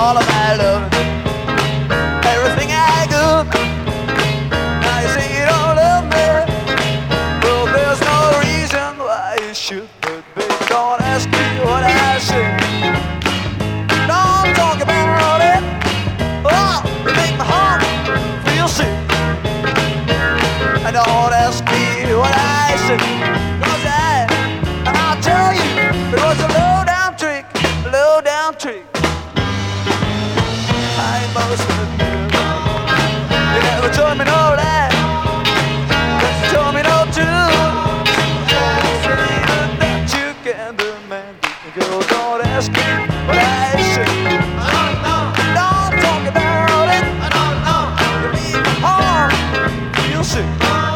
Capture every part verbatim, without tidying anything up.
all of my love, everything I do. Now you say you don't love me. Well, there's no reason why you should, but baby, don't ask me what I should. Don't talk about it. Oh, you make my heart feel sick. And don't ask me what I said, 'cause I, and I'll tell you, it was a low down trick, a low down trick. I must admit, you never told me no lie, but you told me no truth. Saying that you can demand it, girl, don't ask me what I said. Don't talk about it. You make my heart feel sick.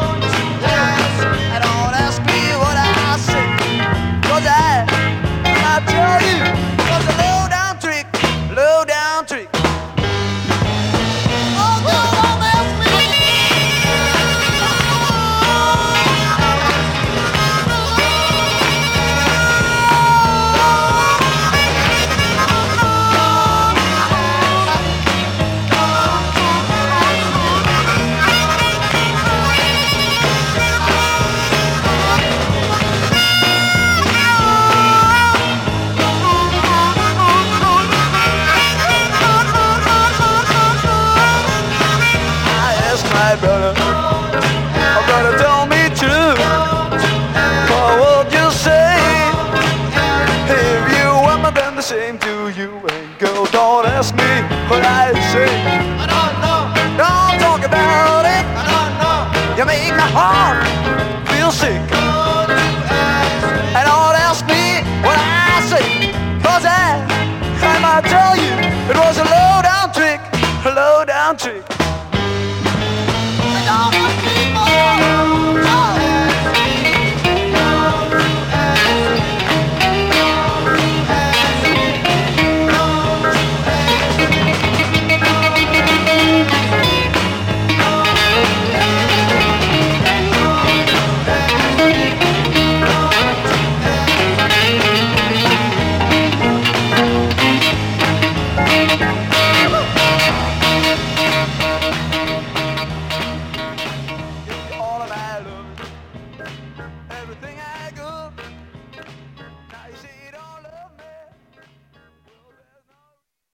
And don't ask me what I said, 'cause I, I tell you, it was a low down trick, low down trick. Oh, girl, don't ask me. My brother, my brother told me true. What would you say if you women been the same to you? And girl, don't ask me what I say. Don't talk about it. You make my heart feel sick. And don't ask me what I say, 'cause I, I might tell you, it was a low down trick, a low down trick.